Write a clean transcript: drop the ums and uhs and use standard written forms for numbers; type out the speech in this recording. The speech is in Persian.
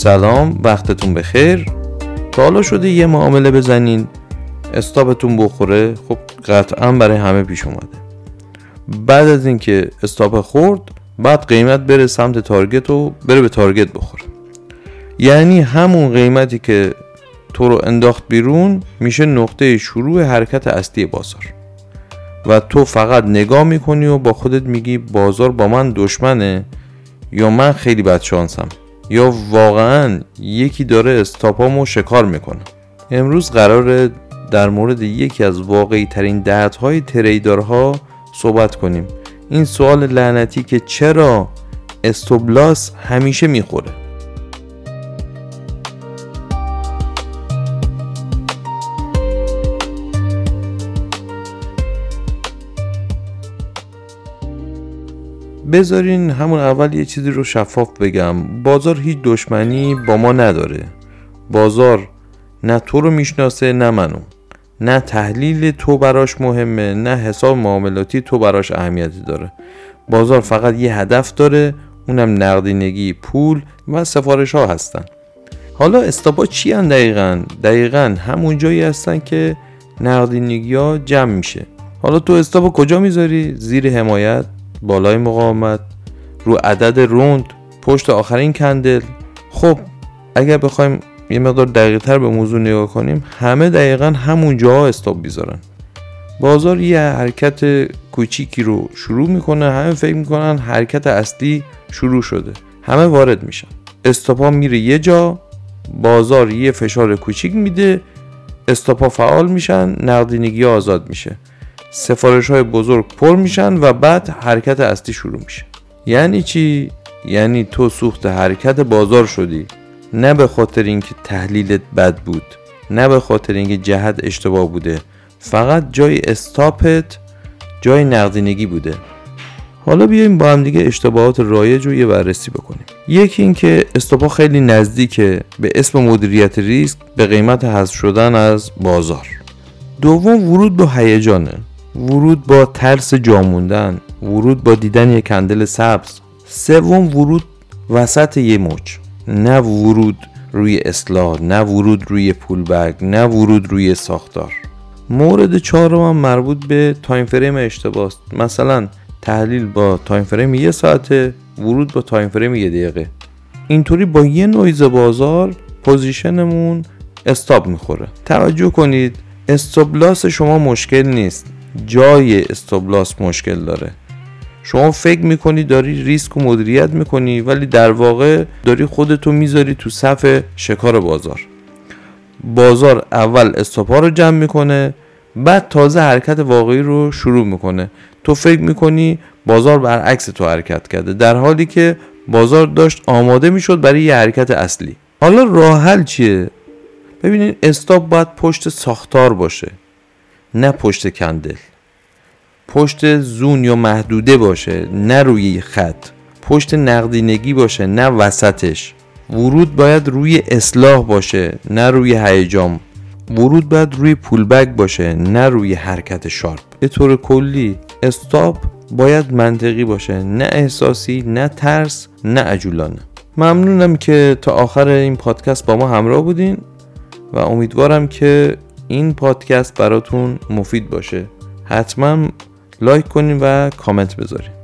سلام، وقتتون بخیر. تا حالا شده یه معامله بزنین استاپتون بخوره؟ خب قطعا برای همه پیش اومده. بعد از اینکه استاپ خورد، بعد قیمت بره سمت تارگت و بره به تارگت بخوره. یعنی همون قیمتی که تو رو انداخت بیرون میشه نقطه شروع حرکت اصلی بازار و تو فقط نگاه میکنی و با خودت میگی بازار با من دشمنه یا من خیلی بدشانسم یا واقعا یکی داره استاپامو شکار میکنه. امروز قراره در مورد یکی از واقعی ترین دردهای تریدرها صحبت کنیم. این سوال لعنتی که چرا استاپ لاس همیشه میخوره. بذارین همون اول یه چیزی رو شفاف بگم. بازار هیچ دشمنی با ما نداره. بازار نه تو رو میشناسه نه منو. نه تحلیل تو براش مهمه، نه حساب معاملاتی تو براش اهمیتی داره. بازار فقط یه هدف داره، اونم نقدینگی، پول و سفارش ها هستن. حالا استاپا چی هن دقیقاً؟ دقیقاً همون جایی هستن که نقدینگی ها جمع میشه. حالا تو استاپا کجا میذاری؟ زیر حمایت، بالای مقاومت، رو عدد روند، پشت آخرین کندل. خب اگر بخوایم یه مقدار دقیق تر به موضوع نگاه کنیم، همه دقیقاً همون جاها استاپ بیذارن. بازار یه حرکت کوچیکی رو شروع میکنه، همه فکر میکنن حرکت اصلی شروع شده، همه وارد میشن، استاپا میره یه جا، بازار یه فشار کوچیک میده، استاپا فعال میشن، نقدینگی آزاد میشه، سفارش های بزرگ پر میشن و بعد حرکت اصلی شروع میشه. یعنی چی؟ یعنی تو سوخت حرکت بازار شدی، نه به خاطر اینکه تحلیلت بد بود، نه به خاطر اینکه جهت اشتباه بوده، فقط جای استاپت جای نقدینگی بوده. حالا بیایم با هم دیگه اشتباهات رایج رو یه بررسی بکنیم. یکی این که استاپا خیلی نزدیکه به اسم مدیریت ریسک به قیمت حذف شدن از بازار. دوم ورود با هیجانه، ورود با ترس جاموندن، ورود با دیدن یک کندل سبز. سوم ورود وسط یه موج، نه ورود روی اصلاح، نه ورود روی پول بک، نه ورود روی ساختار. مورد چهارم هم مربوط به تایم فریم اشتباه است. مثلا تحلیل با تایم فریم 1 ساعته، ورود با تایم فریم 1 دقیقه. اینطوری با یه نویز بازار پوزیشنمون استاپ میخوره. توجه کنید، استاپ لاس شما مشکل نیست، جای استاپ لاس مشکل داره. شما فکر میکنی داری ریسک و مدیریت میکنی، ولی در واقع داری خودتو میذاری تو صف شکار بازار. بازار اول استاپا رو جمع میکنه، بعد تازه حرکت واقعی رو شروع میکنه. تو فکر میکنی بازار برعکس تو حرکت کرده، در حالی که بازار داشت آماده میشد برای یه حرکت اصلی. حالا راه حل چیه؟ ببینید، استاپ باید پشت ساختار باشه، نه پشت کندل. پشت زون یا محدوده باشه، نه روی خط. پشت نقدینگی باشه، نه وسطش. ورود باید روی اصلاح باشه، نه روی هیجان. ورود باید روی پول بک باشه، نه روی حرکت شارپ. به طور کلی استاپ باید منطقی باشه، نه احساسی، نه ترس، نه عجولانه. ممنونم که تا آخر این پادکست با ما همراه بودین و امیدوارم که این پادکست براتون مفید باشه. حتما لایک کنین و کامنت بذارین.